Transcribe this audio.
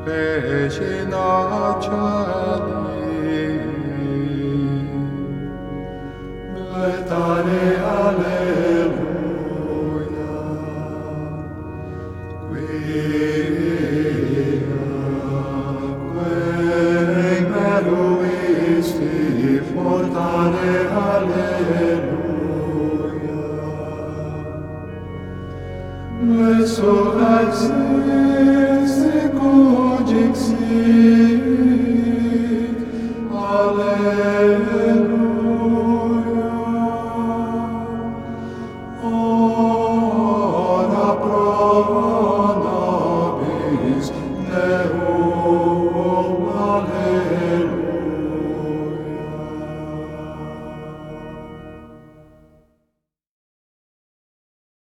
Regina Caeli, Letare Alleluia, quae meruisti portare Alleluia, resurrexit secundixit, Alleluia.